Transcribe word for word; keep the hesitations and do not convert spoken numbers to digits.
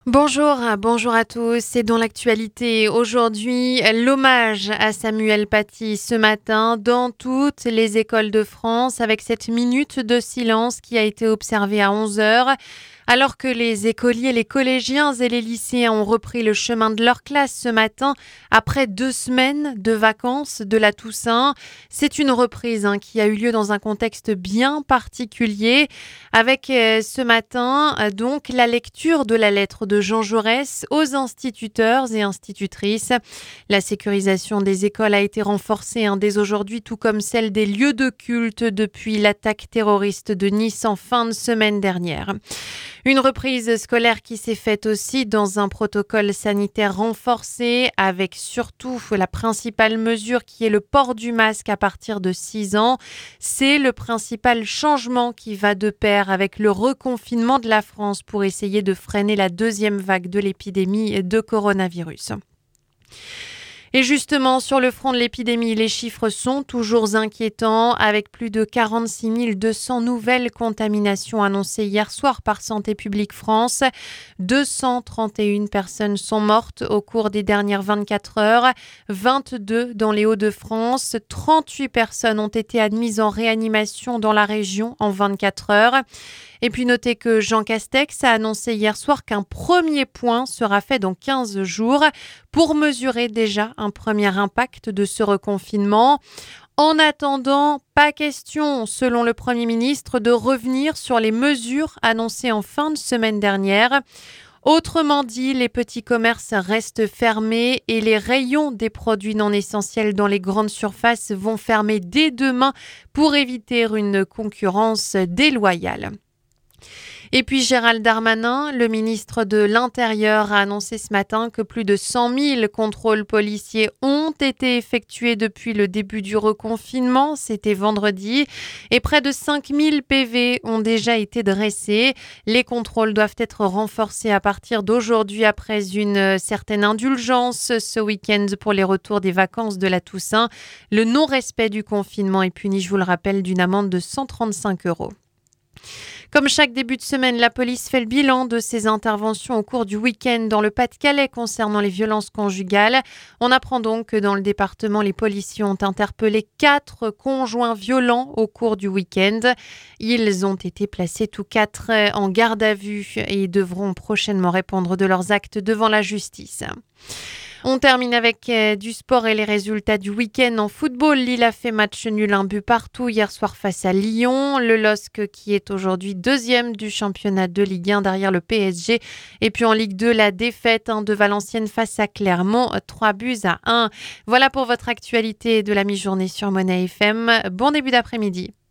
Bonjour, bonjour à tous. C'est dans l'actualité aujourd'hui, l'hommage à Samuel Paty ce matin dans toutes les écoles de France avec cette minute de silence qui a été observée à onze heures. Alors que les écoliers, les collégiens et les lycéens ont repris le chemin de leur classe ce matin après deux semaines de vacances de la Toussaint, c'est une reprise hein, qui a eu lieu dans un contexte bien particulier avec euh, ce matin euh, donc la lecture de la lettre de Jean Jaurès aux instituteurs et institutrices. La sécurisation des écoles a été renforcée hein, dès aujourd'hui, tout comme celle des lieux de culte depuis l'attaque terroriste de Nice en fin de semaine dernière. Une reprise scolaire qui s'est faite aussi dans un protocole sanitaire renforcé avec surtout la principale mesure qui est le port du masque à partir de six ans. C'est le principal changement qui va de pair avec le reconfinement de la France pour essayer de freiner la deuxième vague de l'épidémie de coronavirus. Et justement, sur le front de l'épidémie, les chiffres sont toujours inquiétants avec plus de quarante-six mille deux cents nouvelles contaminations annoncées hier soir par Santé publique France. deux cent trente et une personnes sont mortes au cours des dernières vingt-quatre heures, vingt-deux dans les Hauts-de-France. trente-huit personnes ont été admises en réanimation dans la région en vingt-quatre heures. Et puis notez que Jean Castex a annoncé hier soir qu'un premier point sera fait dans quinze jours pour mesurer déjà un premier impact de ce reconfinement. En attendant, pas question, selon le Premier ministre, de revenir sur les mesures annoncées en fin de semaine dernière. Autrement dit, les petits commerces restent fermés et les rayons des produits non essentiels dans les grandes surfaces vont fermer dès demain pour éviter une concurrence déloyale. Et puis Gérald Darmanin, le ministre de l'Intérieur, a annoncé ce matin que plus de cent mille contrôles policiers ont été effectués depuis le début du reconfinement, c'était vendredi, et près de cinq mille P V ont déjà été dressés. Les contrôles doivent être renforcés à partir d'aujourd'hui après une certaine indulgence ce week-end pour les retours des vacances de la Toussaint. Le non-respect du confinement est puni, je vous le rappelle, d'une amende de cent trente-cinq euros. Comme chaque début de semaine, la police fait le bilan de ses interventions au cours du week-end dans le Pas-de-Calais concernant les violences conjugales. On apprend donc que dans le département, les policiers ont interpellé quatre conjoints violents au cours du week-end. Ils ont été placés tous quatre en garde à vue et devront prochainement répondre de leurs actes devant la justice. On termine avec euh, du sport et les résultats du week-end en football. Lille a fait match nul, un but partout hier soir face à Lyon. Le L O S C qui est aujourd'hui deuxième du championnat de Ligue un derrière le P S G. Et puis en Ligue deux, la défaite hein, de Valenciennes face à Clermont, trois buts à un. Voilà pour votre actualité de la mi-journée sur Monnaie F M. Bon début d'après-midi.